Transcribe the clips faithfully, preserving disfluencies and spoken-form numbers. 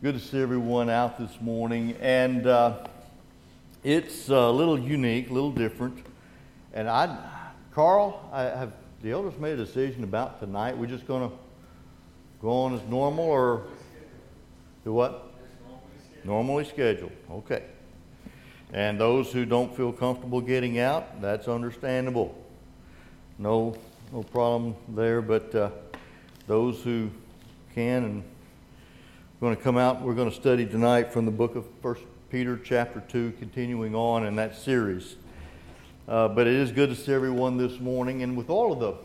Good to see everyone out this morning, and uh, it's a little unique, a little different. And I, Carl, I have the elders made a decision about tonight. We're just going to go on as normal, or do what? Normally scheduled. Okay. And those who don't feel comfortable getting out, that's understandable. No, no problem there. But uh, those who can and we're going to come out, we're going to study tonight from the book of First Peter chapter two, continuing on in that series. Uh, but it is good to see everyone this morning. And with all of the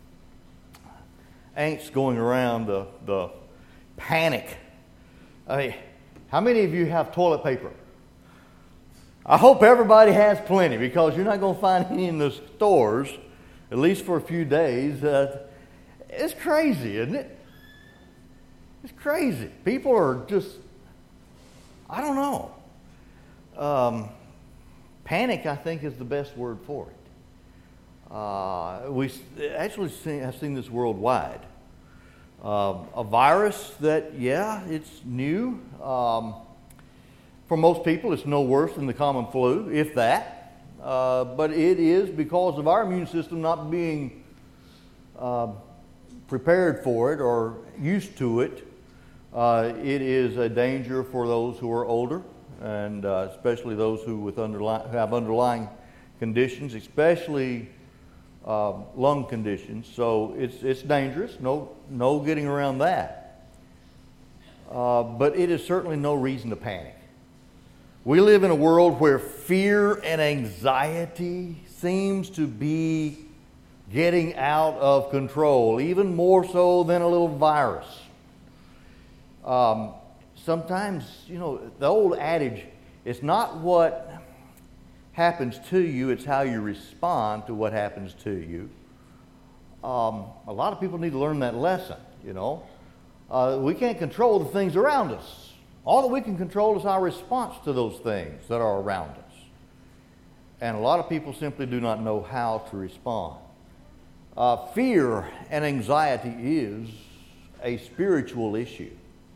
angst going around, the, the panic, I mean, how many of you have toilet paper? I hope everybody has plenty, because you're not going to find any in the stores, at least for a few days. Uh, it's crazy, isn't it? It's crazy. People are just, I don't know. Um, panic, I think, is the best word for it. Uh, we actually see, have seen this worldwide. Uh, a virus that, yeah, it's new. Um, for most people, it's no worse than the common flu, if that. Uh, but it is, because of our immune system not being uh, prepared for it or used to it. Uh, it is a danger for those who are older, and uh, especially those who with underlying, have underlying conditions, especially uh, lung conditions. So it's it's dangerous. No no getting around that. Uh, but it is certainly no reason to panic. We live in a world where fear and anxiety seems to be getting out of control, even more so than a little virus. Um, sometimes, you know, the old adage, it's not what happens to you, it's how you respond to what happens to you. Um, a lot of people need to learn that lesson, you know. Uh, we can't control the things around us. All that we can control is our response to those things that are around us. And a lot of people simply do not know how to respond. Uh, fear and anxiety is a spiritual issue.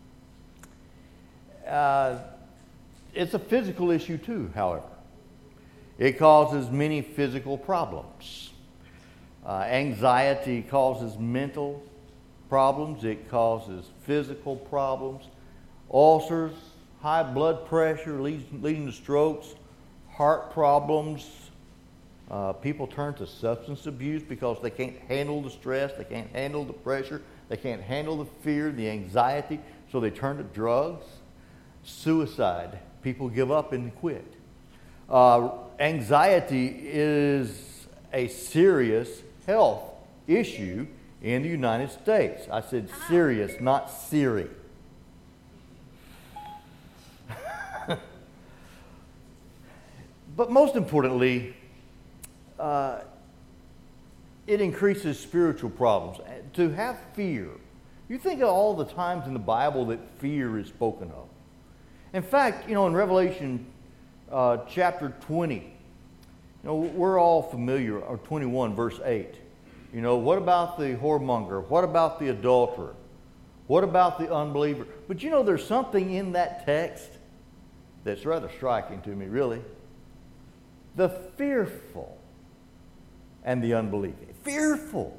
Uh, it's a physical issue too, however. It causes many physical problems. Uh, anxiety causes mental problems. It causes physical problems. Ulcers, high blood pressure leading, leading to strokes, heart problems. Uh, people turn to substance abuse because they can't handle the stress, they can't handle the pressure, they can't handle the fear, the anxiety, so they turn to drugs. Suicide. People give up and quit. Uh, anxiety is a serious health issue in the United States. I said serious, not Siri. But most importantly, uh, it increases spiritual problems. To have fear, you think of all the times in the Bible that fear is spoken of. In fact, you know, in Revelation uh, chapter twenty, you know, we're all familiar, or twenty-one, verse eight. You know, what about the whoremonger? What about the adulterer? What about the unbeliever? But you know, there's something in that text that's rather striking to me, really. The fearful and the unbelieving. Fearful.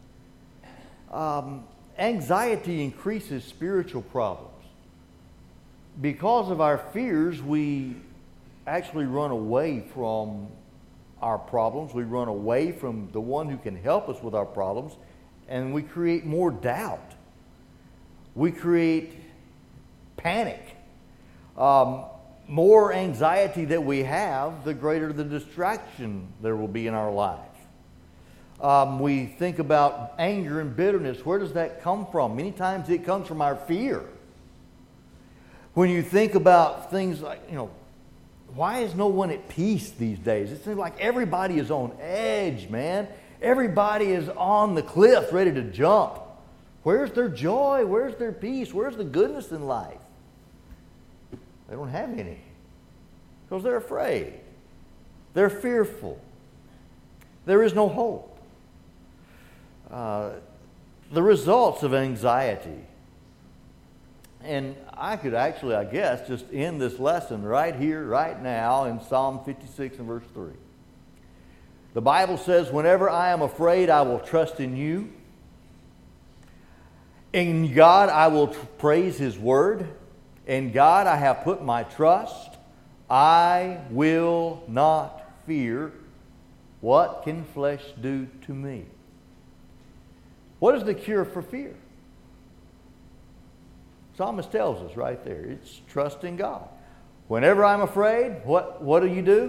Um, anxiety increases spiritual problems. Because of our fears, we actually run away from our problems. We run away from the one who can help us with our problems, and we create more doubt. We create panic. Um, more anxiety that we have, the greater the distraction there will be in our life. Um, we think about anger and bitterness. Where does that come from? Many times it comes from our fear. When you think about things like, you know, why is no one at peace these days? It seems like everybody is on edge, man. Everybody is on the cliff ready to jump. Where's their joy? Where's their peace? Where's the goodness in life? They don't have any, because they're afraid. They're fearful. There is no hope. Uh, the results of anxiety And I could actually, I guess, just end this lesson right here, right now in Psalm fifty-six and verse three. The Bible says, whenever I am afraid, I will trust in you. In God, I will tr- praise His word. In God, I have put my trust. I will not fear. What can flesh do to me? What is the cure for fear? Psalmist tells us right there. It's trust in God. Whenever I'm afraid, what, what do you do?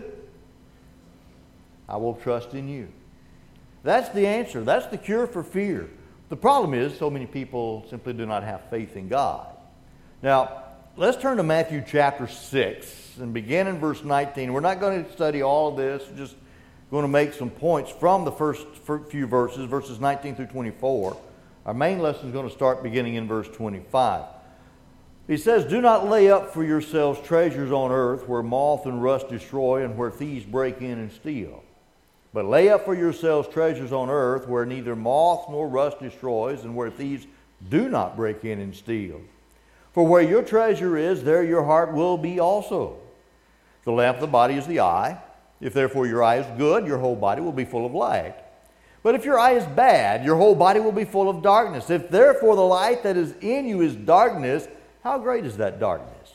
I will trust in you. That's the answer. That's the cure for fear. The problem is so many people simply do not have faith in God. Now, let's turn to Matthew chapter six and begin in verse nineteen. We're not going to study all of this. We're just going to make some points from the first few verses, verses nineteen through twenty-four. Our main lesson is going to start beginning in verse twenty-five. He says, do not lay up for yourselves treasures on earth where moth and rust destroy and where thieves break in and steal. But lay up for yourselves treasures on earth where neither moth nor rust destroys and where thieves do not break in and steal. For where your treasure is, there your heart will be also. The lamp of the body is the eye. If therefore your eye is good, your whole body will be full of light. But if your eye is bad, your whole body will be full of darkness. If therefore the light that is in you is darkness, how great is that darkness?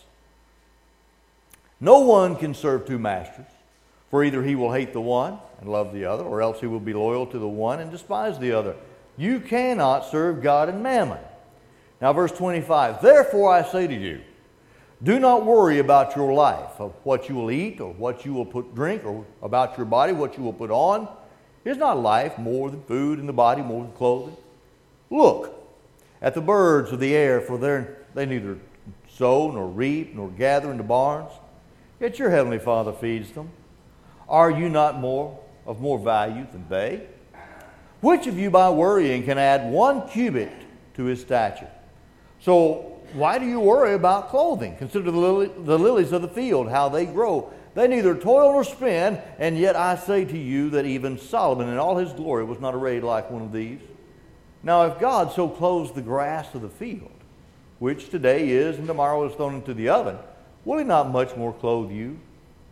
No one can serve two masters, for either he will hate the one and love the other, or else he will be loyal to the one and despise the other. You cannot serve God and mammon. Now verse twenty-five, therefore I say to you, do not worry about your life, of what you will eat, or what you will put drink, or about your body, what you will put on. Is not life more than food, and the body more than clothing? Look at the birds of the air, for they're They neither sow nor reap nor gather into barns, yet your heavenly Father feeds them. Are you not more of more value than they? Which of you by worrying can add one cubit to his stature? So why do you worry about clothing? Consider the, lily, the lilies of the field, how they grow. They neither toil nor spin, and yet I say to you that even Solomon in all his glory was not arrayed like one of these. Now if God so clothes the grass of the field, which today is and tomorrow is thrown into the oven, will he not much more clothe you?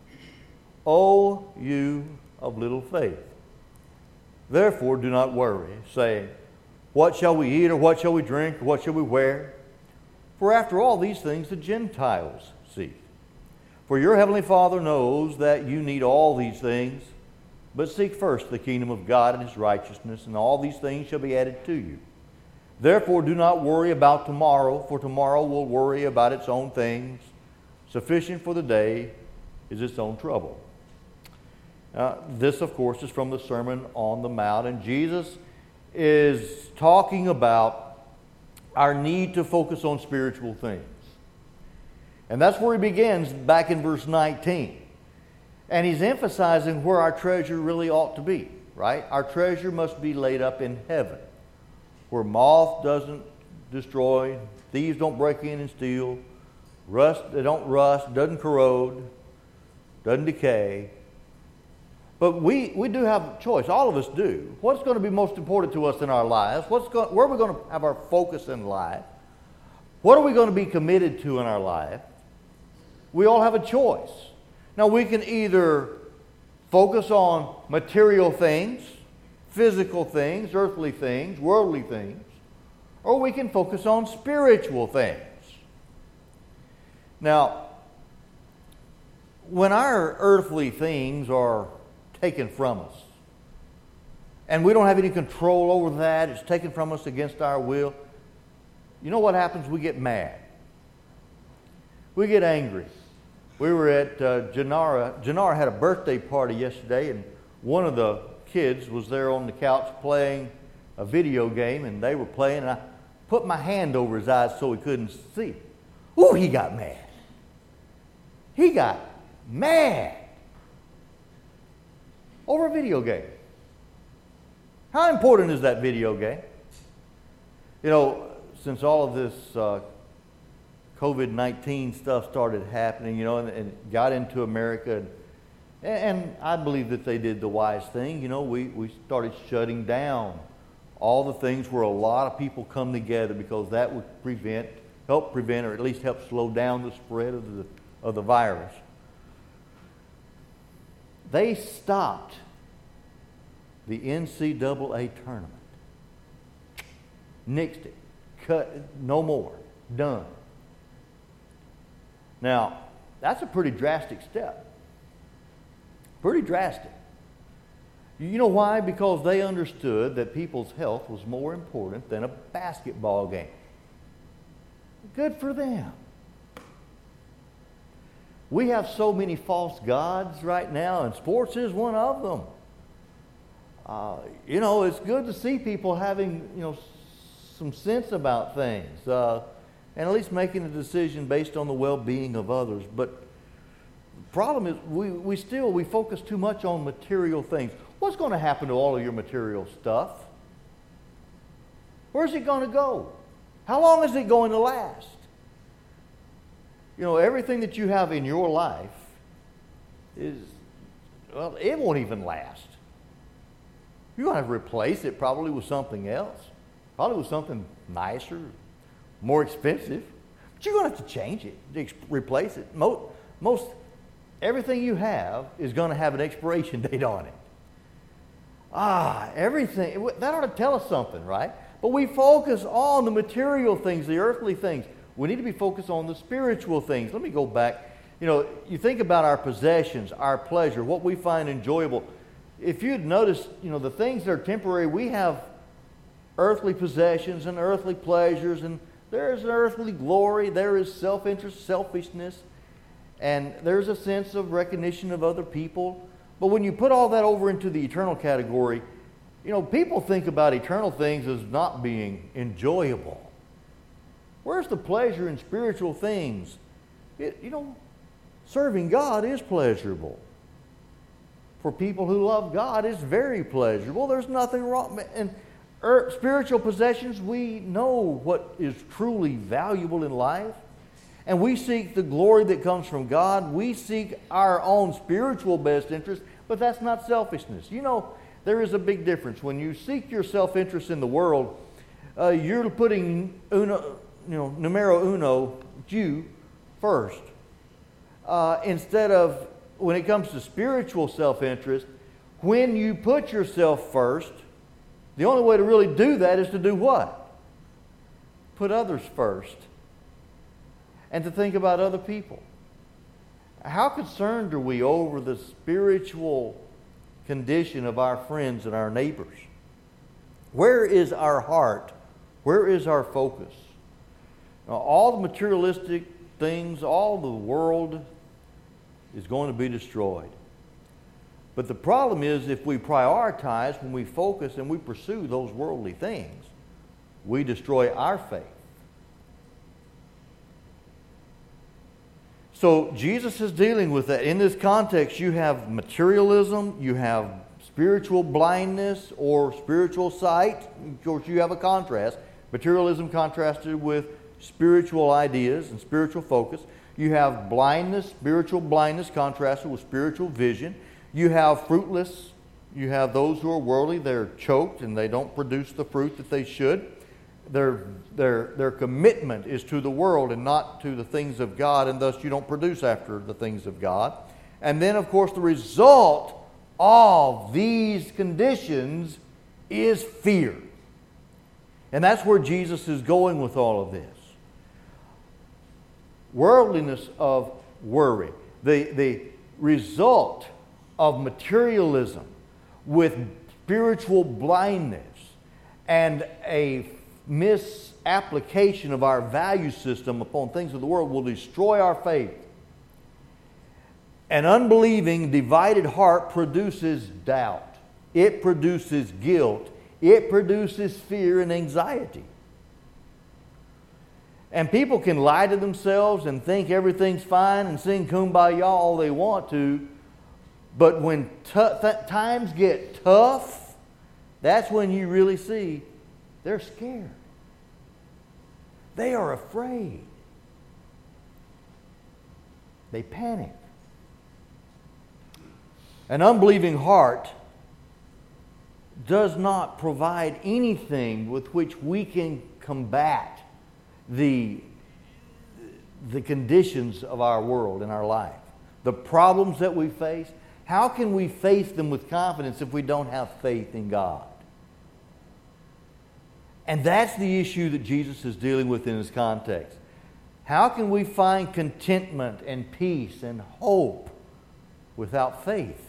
O you of little faith. Therefore do not worry, saying, what shall we eat, or what shall we drink, or what shall we wear? For after all these things the Gentiles seek. For your heavenly Father knows that you need all these things, but seek first the kingdom of God and His righteousness, and all these things shall be added to you. Therefore do not worry about tomorrow, for tomorrow will worry about its own things. Sufficient for the day is its own trouble. Uh, this, of course, is from the Sermon on the Mount, and Jesus is talking about our need to focus on spiritual things. And that's where he begins back in verse nineteen. And he's emphasizing where our treasure really ought to be, right? Our treasure must be laid up in heaven, where moth doesn't destroy, thieves don't break in and steal, rust, they don't rust, doesn't corrode, doesn't decay. But we, we do have a choice. All of us do. What's going to be most important to us in our lives? What's going, where are we going to have our focus in life? What are we going to be committed to in our life? We all have a choice. Now we can either focus on material things, physical things, earthly things, worldly things, or we can focus on spiritual things. Now, when our earthly things are taken from us, and we don't have any control over that, it's taken from us against our will, you know what happens? We get mad. We get angry. We were at uh, Janara. Janara had a birthday party yesterday, and one of the kids was there on the couch playing a video game, and they were playing, and I put my hand over his eyes so he couldn't see. Ooh, he got mad. He got mad over a video game. How important is that video game? You know, since all of this uh, covid nineteen stuff started happening, you know, and, and got into America, and, and I believe that they did the wise thing. You know, we, we started shutting down all the things where a lot of people come together, because that would prevent help prevent or at least help slow down the spread of the, of the virus. They stopped the N C double A tournament. Nixed it. Cut. No more. Done. Now, that's a pretty drastic step. Pretty drastic. You know why? Because they understood that people's health was more important than a basketball game. Good for them. We have so many false gods right now, and sports is one of them. Uh, you know, it's good to see people having, you know, some sense about things, uh, and at least making a decision based on the well-being of others. But the problem is we, we still, we focus too much on material things. What's going to happen to all of your material stuff? Where's it going to go? How long is it going to last? You know, everything that you have in your life is, well, it won't even last. You're going to have to replace it probably with something else. Probably with something nicer, more expensive. But you're going to have to change it, replace it. Most, most everything you have is going to have an expiration date on it. Ah, everything. That ought to tell us something, right? But we focus on the material things, the earthly things. We need to be focused on the spiritual things. Let me go back. You know, you think about our possessions, our pleasure, what we find enjoyable. If you'd noticed, you know, the things that are temporary, we have earthly possessions and earthly pleasures, and there's earthly glory, there is self-interest, selfishness, and there's a sense of recognition of other people. But when you put all that over into the eternal category, you know, people think about eternal things as not being enjoyable. Where's the pleasure in spiritual things? It, you know, serving God is pleasurable. For people who love God, it's very pleasurable. There's nothing wrong. And er, spiritual possessions, we know what is truly valuable in life. And we seek the glory that comes from God. We seek our own spiritual best interest, but that's not selfishness. You know, there is a big difference. When you seek your self-interest in the world, uh, you're putting uno, you know, numero uno, you, first. Uh, instead of, when it comes to spiritual self-interest, when you put yourself first, the only way to really do that is to do what? Put others first. And to think about other people. How concerned are we over the spiritual condition of our friends and our neighbors? Where is our heart? Where is our focus? Now, all the materialistic things, all the world is going to be destroyed. But the problem is, if we prioritize, when we focus and we pursue those worldly things, we destroy our faith. So Jesus is dealing with that. In this context, you have materialism, you have spiritual blindness or spiritual sight. Of course, you have a contrast. Materialism contrasted with spiritual ideas and spiritual focus. You have blindness, spiritual blindness contrasted with spiritual vision. You have fruitless. You have those who are worldly. They're choked and they don't produce the fruit that they should. Their, their, their commitment is to the world and not to the things of God, and thus you don't produce after the things of God. And then, of course, the result of these conditions is fear. And that's where Jesus is going with all of this. Worldliness of worry. The, the result of materialism with spiritual blindness and a misapplication of our value system upon things of the world will destroy our faith. An unbelieving, divided heart produces doubt. It produces guilt. It produces fear and anxiety. And people can lie to themselves and think everything's fine and sing Kumbaya all they want to. But when t- th- times get tough, that's when you really see they're scared. They are afraid. They panic. An unbelieving heart does not provide anything with which we can combat the the conditions of our world and our life, the problems that we face. How can we face them with confidence if we don't have faith in God? And that's the issue that Jesus is dealing with in this context. How can we find contentment and peace and hope without faith?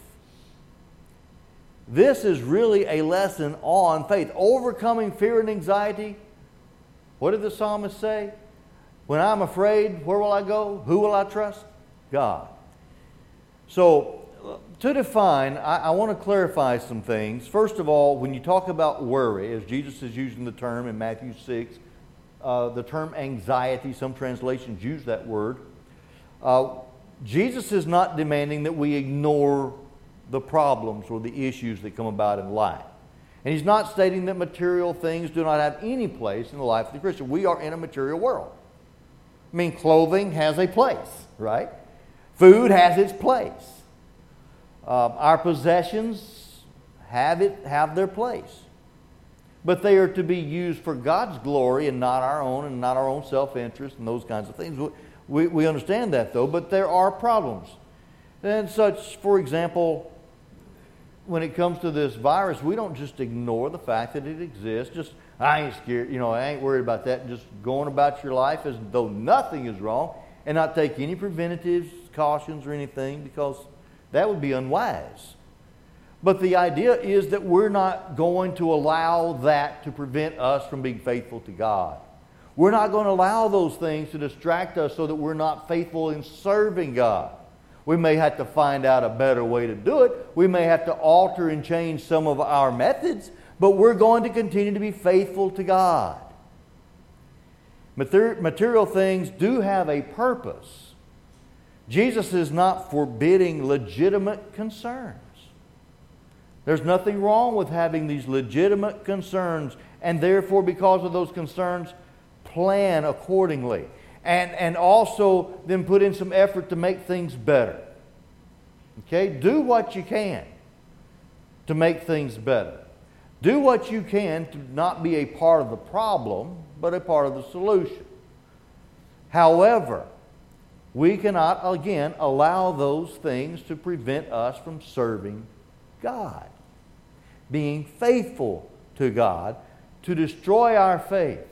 This is really a lesson on faith. Overcoming fear and anxiety. What did the psalmist say? When I'm afraid, where will I go? Who will I trust? God. So, to define, I, I want to clarify some things. First of all, when you talk about worry, as Jesus is using the term in Matthew six, uh, the term anxiety, some translations use that word. Uh, Jesus is not demanding that we ignore the problems or the issues that come about in life. And He's not stating that material things do not have any place in the life of the Christian. We are in a material world. I mean, clothing has a place, right? Food has its place. Uh, our possessions have it have their place. But they are to be used for God's glory and not our own, and not our own self-interest and those kinds of things. We, we understand that, though, but there are problems. And such, for example, when it comes to this virus, we don't just ignore the fact that it exists. Just, I ain't scared, you know, I ain't worried about that. Just going about your life as though nothing is wrong and not take any preventative cautions or anything, because that would be unwise. But the idea is that we're not going to allow that to prevent us from being faithful to God. We're not going to allow those things to distract us so that we're not faithful in serving God. We may have to find out a better way to do it. We may have to alter and change some of our methods, but we're going to continue to be faithful to God. Material things do have a purpose. Jesus is not forbidding legitimate concerns. There's nothing wrong with having these legitimate concerns, and therefore, because of those concerns, plan accordingly. And, and also then put in some effort to make things better. Okay? Do what you can to make things better. Do what you can to not be a part of the problem, but a part of the solution. However, we cannot, again, allow those things to prevent us from serving God, being faithful to God, to destroy our faith.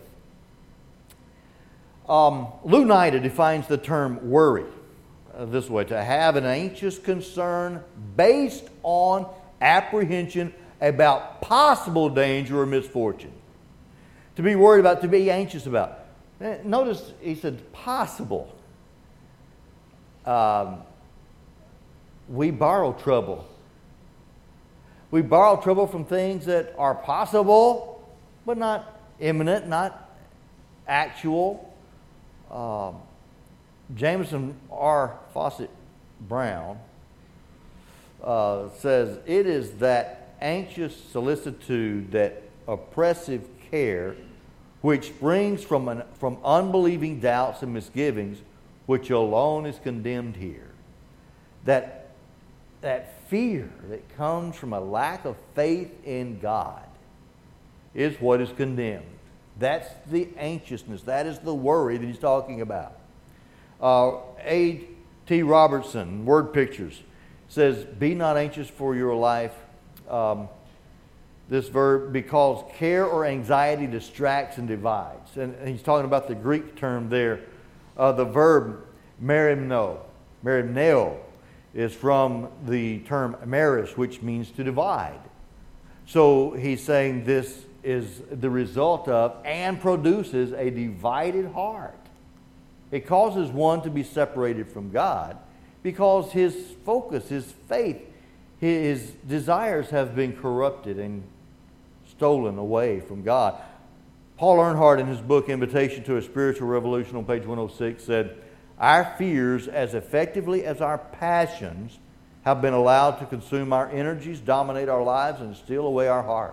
Um, Lou Nida defines the term worry uh, this way: to have an anxious concern based on apprehension about possible danger or misfortune. To be worried about, to be anxious about. Notice he said possible. Um, we borrow trouble. We borrow trouble from things that are possible, but not imminent, not actual. Um, Jameson R. Fawcett Brown uh, says, "It is that anxious solicitude, that oppressive care, which springs from an, from unbelieving doubts and misgivings, which alone is condemned here." That, that fear that comes from a lack of faith in God is what is condemned. That's the anxiousness. That is the worry that he's talking about. Uh, A T Robertson, Word Pictures, says, "Be not anxious for your life." Um, this verb, because care or anxiety distracts and divides. And, and he's talking about the Greek term there. Uh, the verb merimno, merimneo, is from the term meris, which means to divide. So he's saying this is the result of and produces a divided heart. It causes one to be separated from God because his focus, his faith, his desires have been corrupted and stolen away from God. Paul Earnhardt, in his book Invitation to a Spiritual Revolution on page one oh six, said, "Our fears, as effectively as our passions, have been allowed to consume our energies, dominate our lives, and steal away our hearts."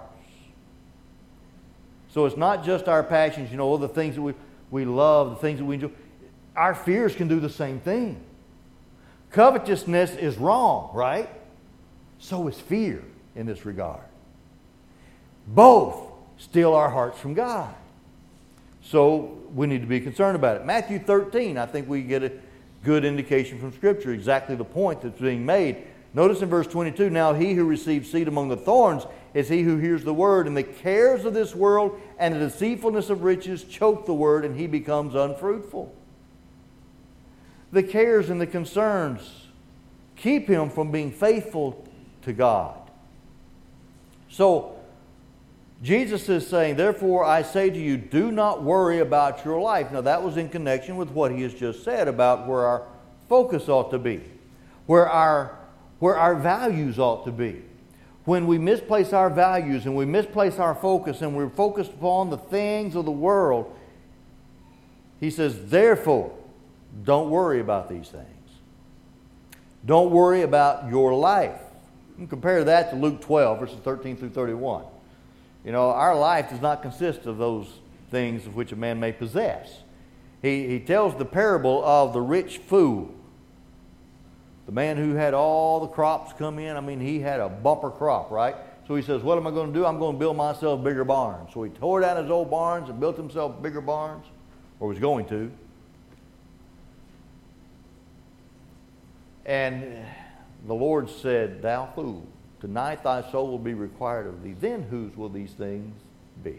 So it's not just our passions, you know, all the things that we, we love, the things that we enjoy. Our fears can do the same thing. Covetousness is wrong, right? So is fear in this regard. Both steal our hearts from God. So we need to be concerned about it. Matthew thirteen, I think we get a good indication from Scripture, exactly the point that's being made. Notice in verse twenty-two, now he who receives seed among the thorns is he who hears the word, and the cares of this world and the deceitfulness of riches choke the word, and he becomes unfruitful. The cares and the concerns keep him from being faithful to God. So, Jesus is saying, therefore I say to you, do not worry about your life. Now that was in connection with what he has just said about where our focus ought to be, where our, where our values ought to be. When we misplace our values and we misplace our focus and we're focused upon the things of the world, he says, therefore, don't worry about these things. Don't worry about your life. You can compare that to Luke twelve, verses thirteen through thirty-one. You know, our life does not consist of those things of which a man may possess. He, he tells the parable of the rich fool. The man who had all the crops come in. I mean, he had a bumper crop, right? So he says, what am I going to do? I'm going to build myself bigger barns. So he tore down his old barns and built himself bigger barns, or was going to. And the Lord said, thou fool, tonight thy soul will be required of thee. Then whose will these things be?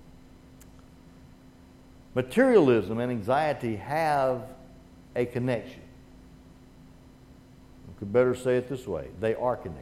Materialism and anxiety have a connection. I could better say it this way. They are connected.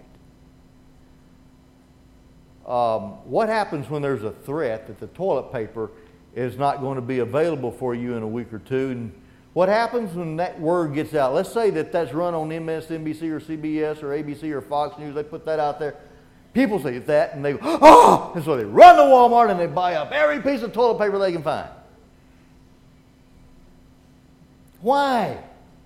Um, what happens when there's a threat that the toilet paper is not going to be available for you in a week or two? And what happens when that word gets out? Let's say that that's run on M S N B C or C B S or A B C or Fox News. They put that out there. People see that and they go, oh! And so they run to Walmart and they buy up every piece of toilet paper they can find. Why?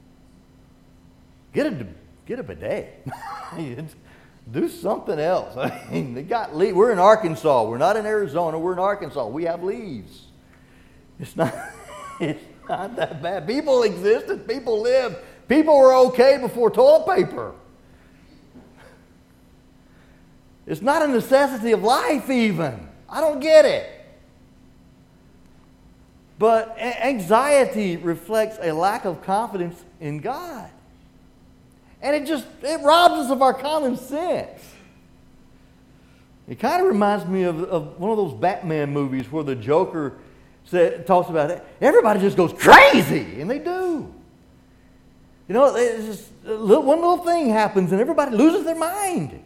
Get a, get a bidet. Do something else. I mean, they got leaves. We're in Arkansas. We're not in Arizona. We're in Arkansas. We have leaves. It's not, it's not that bad. People existed. People lived. People were okay before toilet paper. It's not a necessity of life even. I don't get it. But anxiety reflects a lack of confidence in God. And it just, it robs us of our common sense. It kind of reminds me of, of one of those Batman movies where the Joker said, talks about it. Everybody just goes crazy, and they do. You know, it's just, a little, one little thing happens and everybody loses their mind.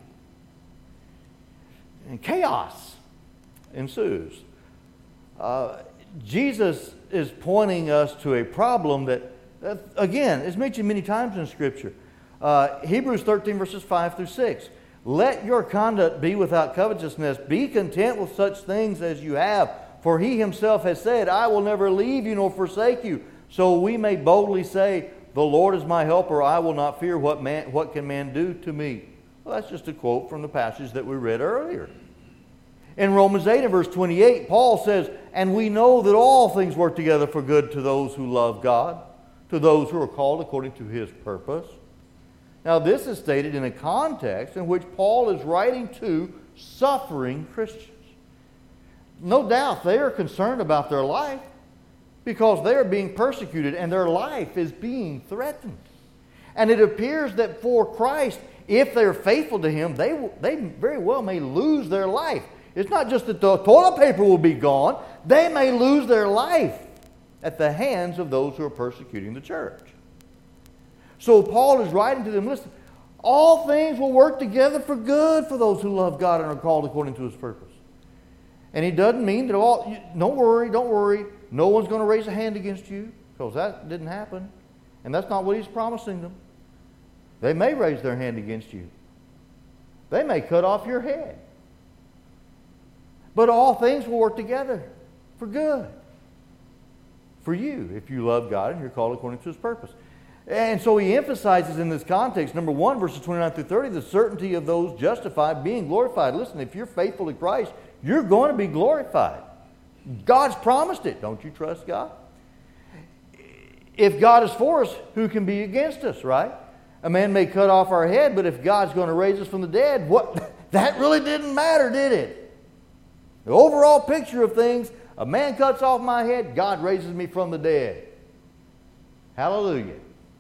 And chaos ensues. Uh, Jesus is pointing us to a problem that, that, again, is mentioned many times in Scripture. Uh, Hebrews thirteen, verses five through six. Let your conduct be without covetousness. Be content with such things as you have. For he himself has said, I will never leave you nor forsake you. So we may boldly say, the Lord is my helper. I will not fear what man, what can man do to me. Well, that's just a quote from the passage that we read earlier. In Romans eight and verse twenty-eight, Paul says, and we know that all things work together for good to those who love God, to those who are called according to his purpose. Now, this is stated in a context in which Paul is writing to suffering Christians. No doubt they are concerned about their life because they are being persecuted and their life is being threatened. And it appears that for Christ, if they're faithful to him, they, they very well may lose their life. It's not just that the toilet paper will be gone. They may lose their life at the hands of those who are persecuting the church. So Paul is writing to them, listen, all things will work together for good for those who love God and are called according to his purpose. And he doesn't mean that all, don't worry, don't worry, no one's going to raise a hand against you, because that didn't happen. And that's not what he's promising them. They may raise their hand against you. They may cut off your head. But all things will work together for good for you if you love God and you're called according to his purpose. And so he emphasizes in this context, number one, verses twenty-nine through thirty, the certainty of those justified being glorified. Listen, if you're faithful to Christ, you're going to be glorified. God's promised it. Don't you trust God? If God is for us, who can be against us, right? A man may cut off our head, but if God's going to raise us from the dead, what? That really didn't matter, did it? The overall picture of things a man cuts off my head, God raises me from the dead. Hallelujah.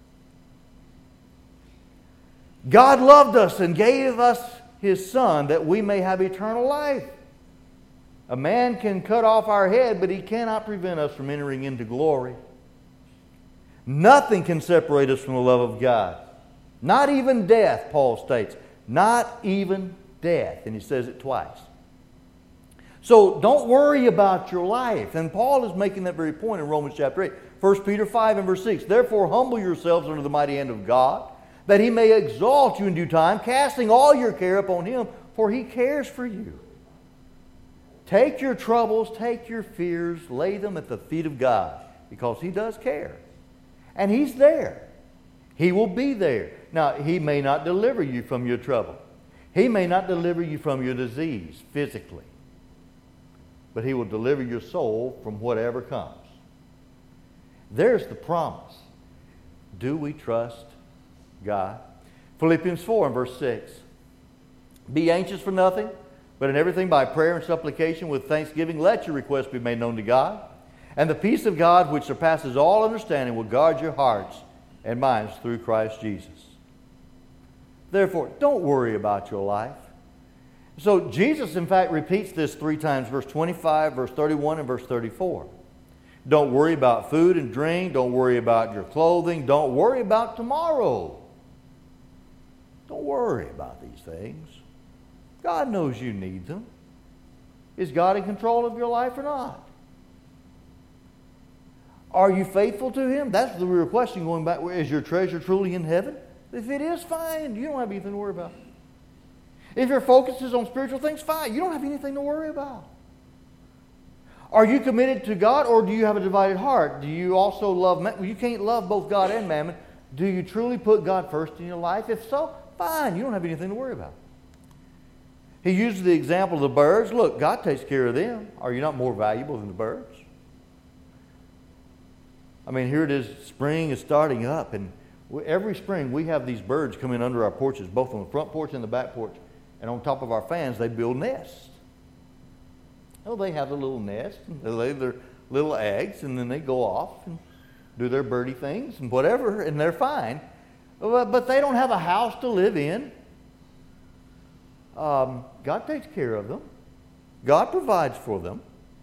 God loved us and gave us His Son that we may have eternal life. A man can cut off our head, but he cannot prevent us from entering into glory. Nothing can separate us from the love of God. Not even death, Paul states. Not even death. And he says it twice. So don't worry about your life. And Paul is making that very point in Romans chapter eight. First Peter five and verse six. Therefore humble yourselves under the mighty hand of God, that He may exalt you in due time, casting all your care upon Him, for He cares for you. Take your troubles, take your fears, lay them at the feet of God, because He does care. And He's there. He will be there. Now, He may not deliver you from your trouble. He may not deliver you from your disease physically. But He will deliver your soul from whatever comes. There's the promise. Do we trust God? Philippians four and verse six. Be anxious for nothing, but in everything by prayer and supplication with thanksgiving, let your requests be made known to God. And the peace of God, which surpasses all understanding, will guard your hearts and minds through Christ Jesus. Therefore, don't worry about your life. So Jesus, in fact, repeats this three times, verse twenty-five, verse thirty-one, and verse thirty-four. Don't worry about food and drink. Don't worry about your clothing. Don't worry about tomorrow. Don't worry about these things. God knows you need them. Is God in control of your life or not? Are you faithful to Him? That's the real question going back. Is your treasure truly in heaven? If it is, fine. You don't have anything to worry about. If your focus is on spiritual things, fine. You don't have anything to worry about. Are you committed to God, or do you have a divided heart? Do you also love mammon? You can't love both God and mammon. Do you truly put God first in your life? If so, fine. You don't have anything to worry about. He uses the example of the birds. Look, God takes care of them. Are you not more valuable than the birds? I mean, here it is. Spring is starting up, and every spring we have these birds come in under our porches, both on the front porch and the back porch. And on top of our fans, they build nests. Oh, they have a little nest, and they lay their little eggs, and then they go off and do their birdie things and whatever, and they're fine. But, but they don't have a house to live in. Um, God takes care of them. God provides for them.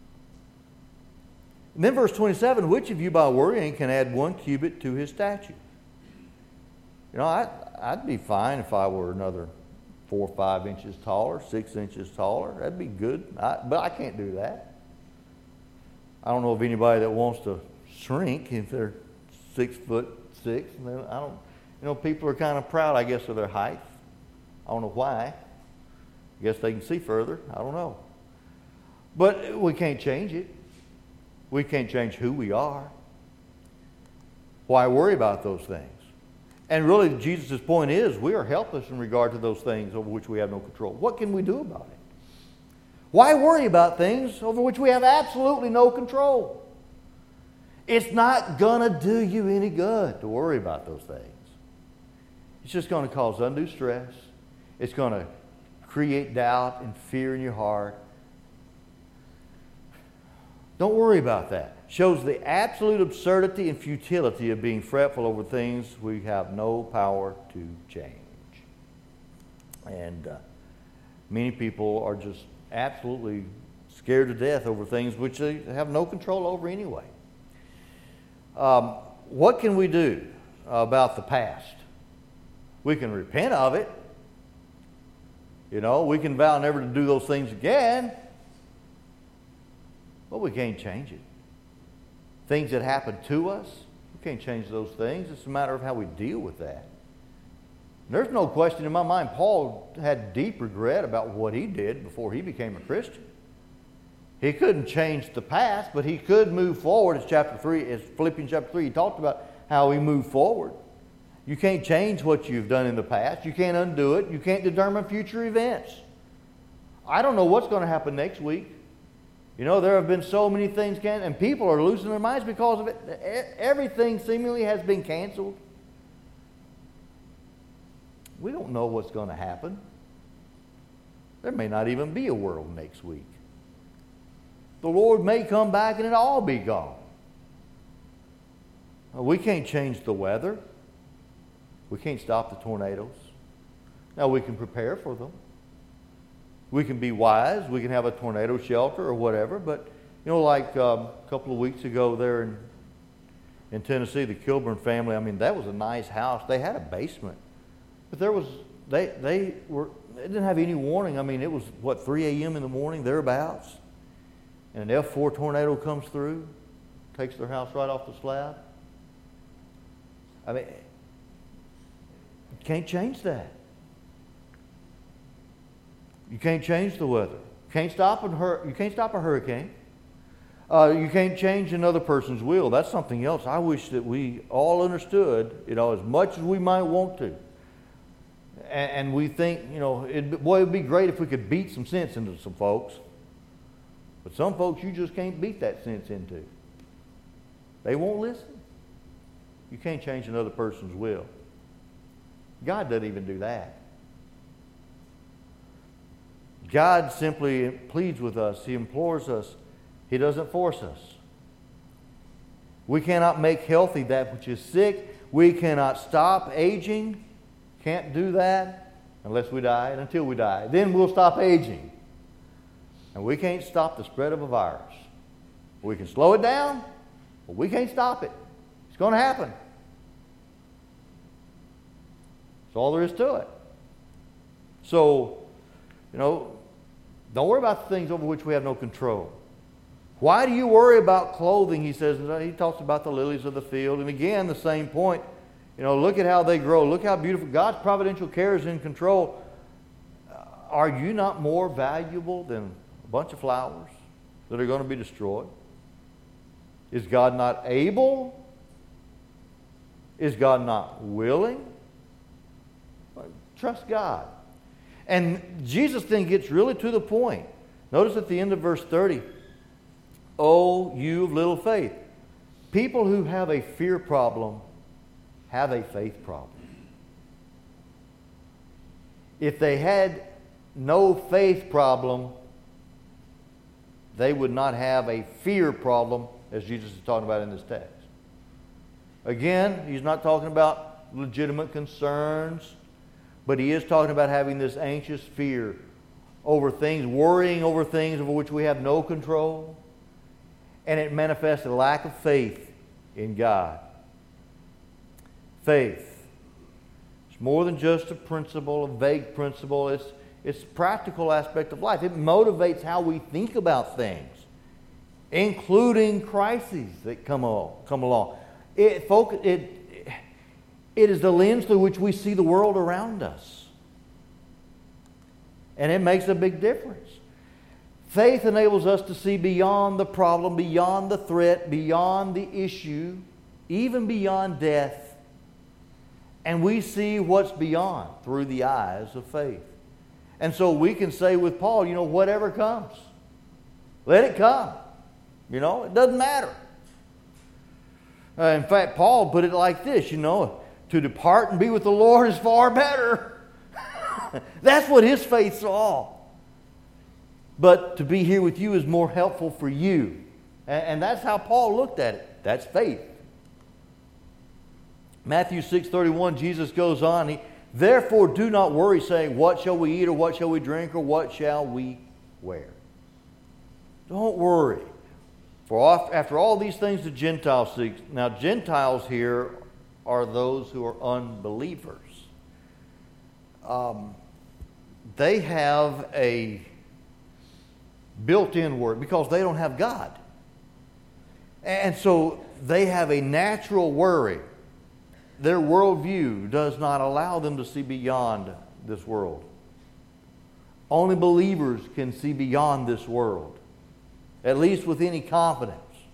And then verse twenty-seven, which of you by worrying can add one cubit to his stature? You know, I, I'd be fine if I were another four or five inches taller, six inches taller. That'd be good. I, but I can't do that. I don't know of anybody that wants to shrink if they're six foot six. I don't. You know, people are kind of proud, I guess, of their height. I don't know why. I guess they can see further. I don't know. But we can't change it. We can't change who we are. Why worry about those things? And really, Jesus' point is, we are helpless in regard to those things over which we have no control. What can we do about it? Why worry about things over which we have absolutely no control? It's not going to do you any good to worry about those things. It's just going to cause undue stress. It's going to create doubt and fear in your heart. Don't worry about that. Shows the absolute absurdity and futility of being fretful over things we have no power to change. And uh, many people are just absolutely scared to death over things which they have no control over anyway. Um, what can we do about the past? We can repent of it. You know, we can vow never to do those things again. But we can't change it. Things that happen to us, we can't change those things. It's a matter of how we deal with that. There's no question in my mind, Paul had deep regret about what he did before he became a Christian. He couldn't change the past, but he could move forward. As chapter three, as Philippians chapter three, he talked about how he moved forward. You can't change what you've done in the past. You can't undo it. You can't determine future events. I don't know what's going to happen next week. You know, there have been so many things can, and people are losing their minds because of it. Everything seemingly has been canceled. We don't know what's going to happen. There may not even be a world next week. The Lord may come back and it'll all be gone. We can't change the weather. We can't stop the tornadoes. Now, we can prepare for them. We can be wise. We can have a tornado shelter or whatever. But, you know, like um, a couple of weeks ago there in, in Tennessee, the Kilburn family, I mean, that was a nice house. They had a basement. But there was, they, they were, they didn't have any warning. I mean, it was, what, three a.m. in the morning, thereabouts. And an F four tornado comes through, takes their house right off the slab. I mean, you can't change that. You can't change the weather. You can't stop a, hur- you can't stop a hurricane. Uh, you can't change another person's will. That's something else I wish that we all understood, you know, as much as we might want to. And, and we think, you know, it, boy, it would be great if we could beat some sense into some folks. But some folks you just can't beat that sense into. They won't listen. You can't change another person's will. God doesn't even do that. God simply pleads with us. He implores us. He doesn't force us. We cannot make healthy that which is sick. We cannot stop aging. Can't do that unless we die and until we die. Then we'll stop aging. And we can't stop the spread of a virus. We can slow it down, but we can't stop it. It's going to happen. That's all there is to it. So, you know, don't worry about the things over which we have no control. Why do you worry about clothing? He says, he talks about the lilies of the field. And again, the same point. You know, look at how they grow. Look how beautiful. God's providential care is in control. Are you not more valuable than a bunch of flowers that are going to be destroyed? Is God not able? Is God not willing? Trust God. And Jesus then gets really to the point. Notice at the end of verse thirty, "Oh, you of little faith." People who have a fear problem have a faith problem. If they had no faith problem, they would not have a fear problem, as Jesus is talking about in this text. Again, he's not talking about legitimate concerns, but he is talking about having this anxious fear over things, worrying over things over which we have no control. And it manifests a lack of faith in God. Faith. It's more than just a principle, a vague principle. It's, it's a practical aspect of life. It motivates how we think about things, including crises that come along. Come along. It, focus, it, it is the lens through which we see the world around us. And it makes a big difference. Faith enables us to see beyond the problem, beyond the threat, beyond the issue, even beyond death. And we see what's beyond through the eyes of faith. And so we can say with Paul, you know, whatever comes, let it come. You know, it doesn't matter. Uh, in fact, Paul put it like this, you know, to depart and be with the Lord is far better. That's what his faith saw. But to be here with you is more helpful for you. And, and that's how Paul looked at it. That's faith. Matthew six thirty-one, Jesus goes on, he, "Therefore do not worry, saying, what shall we eat, or what shall we drink, or what shall we wear?" Don't worry. For after all these things the Gentiles seek. Now, Gentiles here are those who are unbelievers. Um, they have a built-in worry because they don't have God. And so they have a natural worry. Their worldview does not allow them to see beyond this world. Only believers can see beyond this world, at least with any confidence.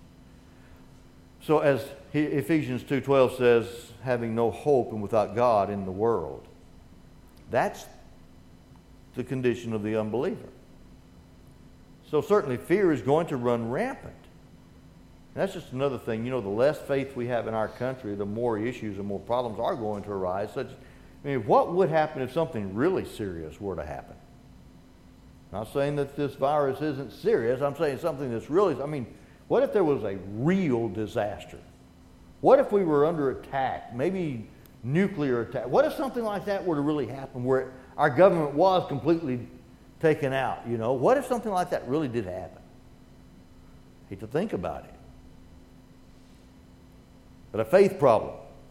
So as Ephesians two twelve says, having no hope and without God in the world. That's the condition of the unbeliever. So certainly fear is going to run rampant. And that's just another thing. You know, the less faith we have in our country, the more issues and more problems are going to arise. Such, I mean, what would happen if something really serious were to happen? Not saying that this virus isn't serious. I'm saying something that's really, I mean, what if there was a real disaster? What if we were under attack, maybe nuclear attack? What if something like that were to really happen where our government was completely taken out, you know? What if something like that really did happen? Hate to think about it. But a faith problem.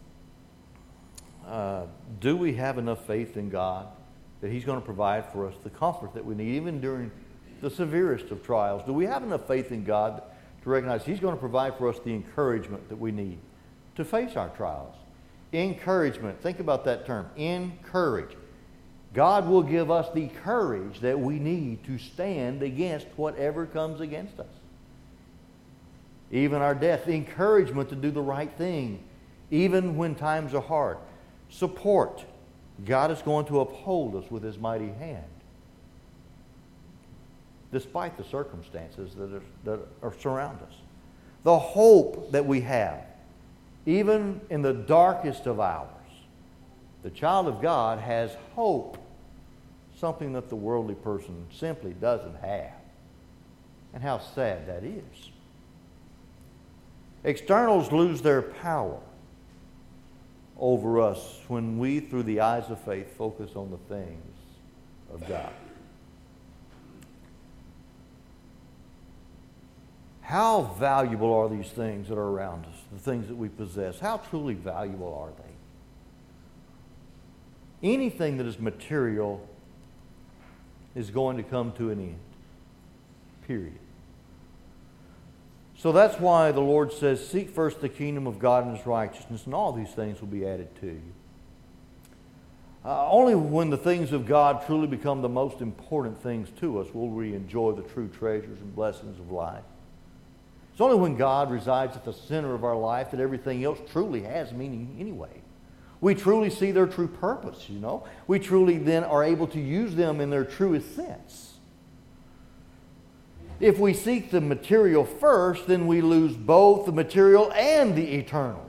Uh, do we have enough faith in God that He's going to provide for us the comfort that we need, even during the severest of trials? Do we have enough faith in God to recognize He's going to provide for us the encouragement that we need to face our trials? Encouragement. Think about that term. Encourage. God will give us the courage that we need to stand against whatever comes against us. Even our death. Encouragement to do the right thing, even when times are hard. Support. God is going to uphold us with His mighty hand, despite the circumstances that are, that are surround us. The hope that we have, even in the darkest of hours. The child of God has hope, something that the worldly person simply doesn't have. And how sad that is. Externals lose their power over us when we, through the eyes of faith, focus on the things of God. How valuable are these things that are around us, the things that we possess? How truly valuable are they? Anything that is material is going to come to an end. Period. So that's why the Lord says, seek first the kingdom of God and His righteousness, and all these things will be added to you. Uh, only when the things of God truly become the most important things to us will we enjoy the true treasures and blessings of life. It's only when God resides at the center of our life that everything else truly has meaning anyway. We truly see their true purpose, you know. We truly then are able to use them in their truest sense. If we seek the material first, then we lose both the material and the eternal.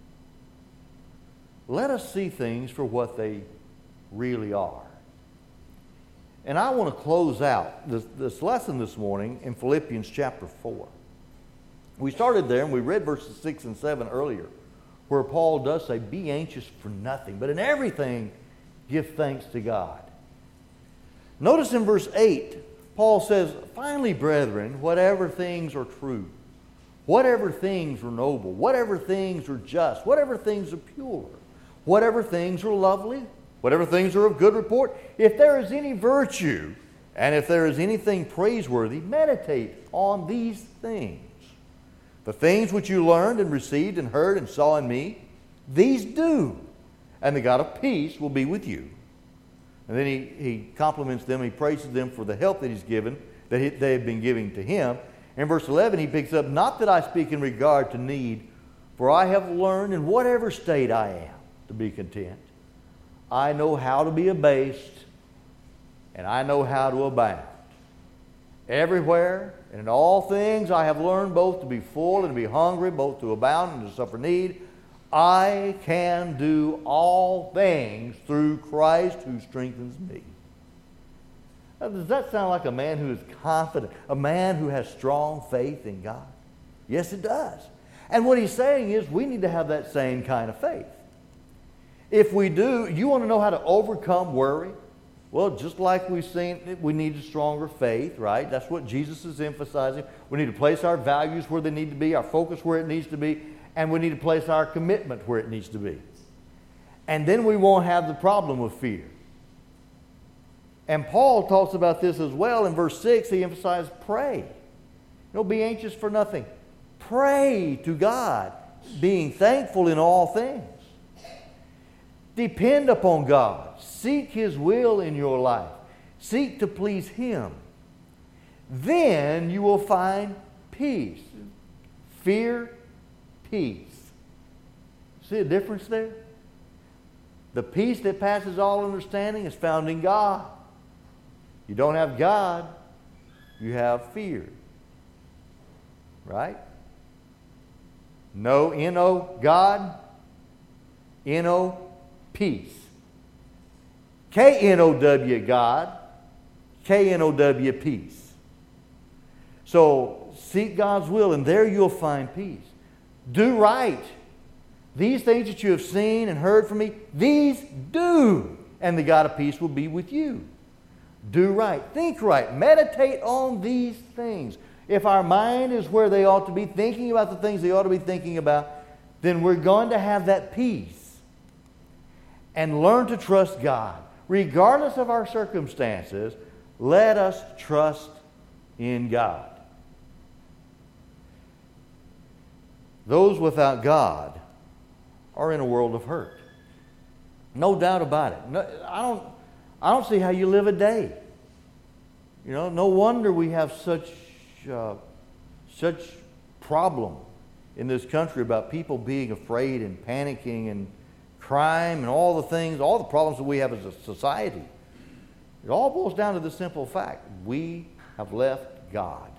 Let us see things for what they really are. And I want to close out this, this lesson this morning in Philippians chapter four. We started there and we read verses six and seven earlier, where Paul does say, be anxious for nothing, but in everything give thanks to God. Notice in verse eight, Paul says, finally, brethren, whatever things are true, whatever things are noble, whatever things are just, whatever things are pure, whatever things are lovely, whatever things are of good report, if there is any virtue, and if there is anything praiseworthy, meditate on these things. The things which you learned and received and heard and saw in me, these do, and the God of peace will be with you. And then he, he compliments them, he praises them for the help that He's given, that he, they have been giving to him. In verse eleven, he picks up, not that I speak in regard to need, for I have learned in whatever state I am to be content. I know how to be abased, and I know how to abound. Everywhere and in all things I have learned both to be full and to be hungry, both to abound and to suffer need. I can do all things through Christ who strengthens me. Now, does that sound like a man who is confident, a man who has strong faith in God? Yes, it does. And what he's saying is we need to have that same kind of faith. If we do, you want to know how to overcome worry? Well, just like we've seen, we need a stronger faith, right? That's what Jesus is emphasizing. We need to place our values where they need to be, our focus where it needs to be, and we need to place our commitment where it needs to be. And then we won't have the problem of fear. And Paul talks about this as well. In verse six, he emphasized pray. Don't be anxious for nothing. Pray to God, being thankful in all things. Depend upon God. Seek His will in your life. Seek to please Him. Then you will find peace. Fear, peace. See a difference there? The peace that passes all understanding is found in God. You don't have God, you have fear. Right? No, N O, God. N O, peace. K N O W, God. K N O W, peace. So seek God's will, and there you'll find peace. Do right. These things that you have seen and heard from me, these do, and the God of peace will be with you. Do right. Think right. Meditate on these things. If our mind is where they ought to be, thinking about the things they ought to be thinking about, then we're going to have that peace. And learn to trust God. Regardless of our circumstances, let us trust in God. Those without God are in a world of hurt. No doubt about it. No, I don't, I don't see how you live a day. You know, no wonder we have such, uh, such problem in this country about people being afraid and panicking and crime and all the things, all the problems that we have as a society. It all boils down to the simple fact: we have left God.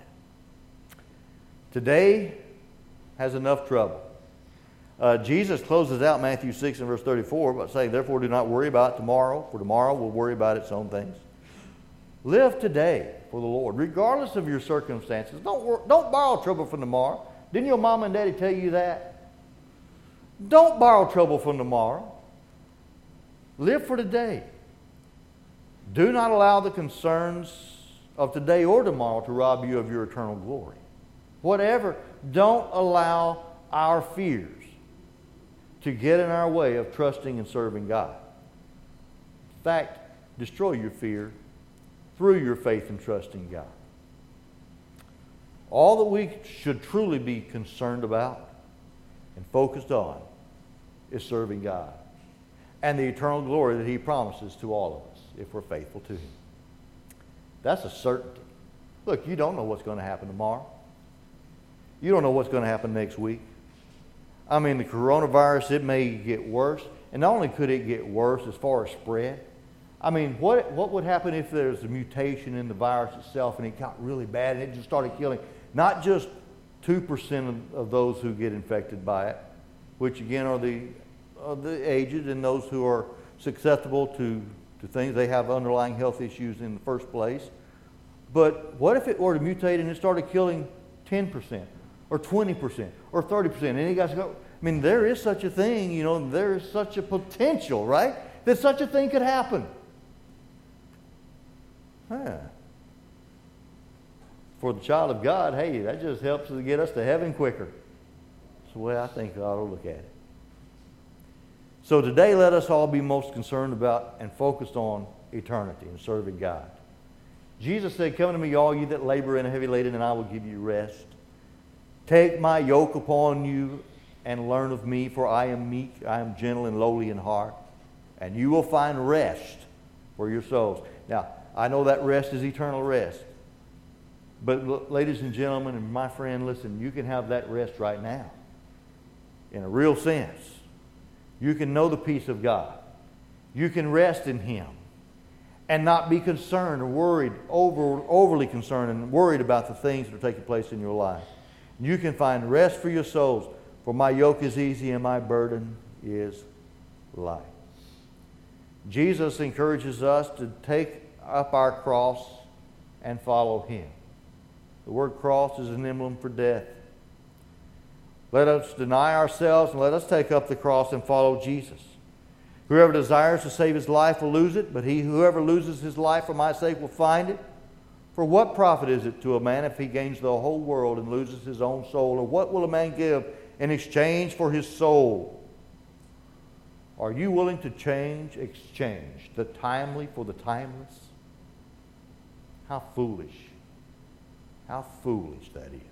Today has enough trouble. Uh, Jesus closes out Matthew six and verse thirty-four by saying, "Therefore do not worry about tomorrow, for tomorrow will worry about its own things." Live today for the Lord, regardless of your circumstances. Don't, wor- don't borrow trouble from tomorrow. Didn't your mom and daddy tell you that? Don't borrow trouble from tomorrow. Live for today. Do not allow the concerns of today or tomorrow to rob you of your eternal glory. Whatever, don't allow our fears to get in our way of trusting and serving God. In fact, destroy your fear through your faith and trust in God. All that we should truly be concerned about and focused on is serving God and the eternal glory that He promises to all of us if we're faithful to Him. That's a certainty. Look, you don't know what's going to happen tomorrow. You don't know what's going to happen next week. I mean, the coronavirus, it may get worse. And not only could it get worse as far as spread, I mean, what, what would happen if there's a mutation in the virus itself and it got really bad and it just started killing not just two percent of, of those who get infected by it, which again are the, are the aged and those who are susceptible to, to things. They have underlying health issues in the first place. But what if it were to mutate and it started killing ten percent or twenty percent or thirty percent? And you guys go, I mean, there is such a thing, you know, there is such a potential, right, that such a thing could happen. Huh. For the child of God, hey, that just helps to get us to heaven quicker. That's the way I think I ought to look at it. So today, let us all be most concerned about and focused on eternity and serving God. Jesus said, "Come to me, all you that labor and are heavy laden, and I will give you rest. Take my yoke upon you and learn of me, for I am meek, I am gentle and lowly in heart, and you will find rest for your souls." Now, I know that rest is eternal rest. But ladies and gentlemen, and my friend, listen, you can have that rest right now. In a real sense. You can know the peace of God. You can rest in Him and not be concerned or worried, over, overly concerned and worried about the things that are taking place in your life. You can find rest for your souls, for my yoke is easy and my burden is light. Jesus encourages us to take up our cross and follow Him. The word cross is an emblem for death. Let us deny ourselves and let us take up the cross and follow Jesus. Whoever desires to save his life will lose it, but he whoever loses his life for my sake will find it. For what profit is it to a man if he gains the whole world and loses his own soul? Or what will a man give in exchange for his soul? Are you willing to change, exchange the timely for the timeless? How foolish. How foolish that is.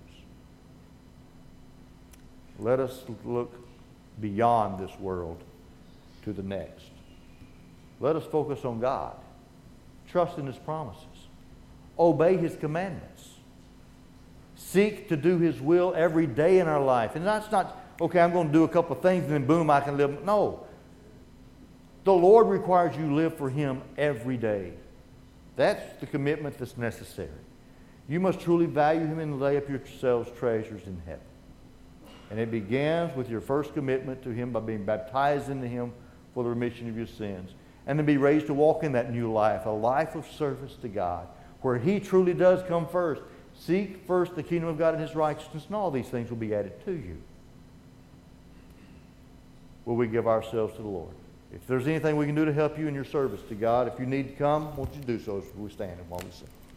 Let us look beyond this world to the next. Let us focus on God. Trust in His promises. Obey His commandments. Seek to do His will every day in our life. And that's not, okay, I'm going to do a couple of things and then boom, I can live. No. The Lord requires you live for Him every day. That's the commitment that's necessary. You must truly value Him and lay up yourselves treasures in heaven. And it begins with your first commitment to Him by being baptized into Him for the remission of your sins. And then be raised to walk in that new life, a life of service to God, where He truly does come first. Seek first the kingdom of God and His righteousness, and all these things will be added to you. Will we give ourselves to the Lord? If there's anything we can do to help you in your service to God, if you need to come, won't you do so as we stand and while we sing.